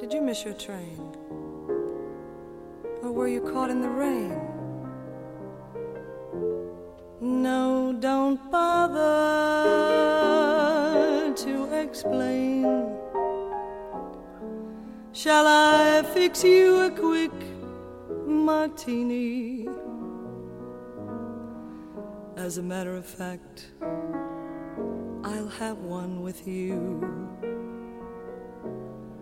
Did you miss your train? Or were you caught in the rain? No, don't bother to explain. Shall I fix you a quick martini? As a matter of fact, I'll have one with you.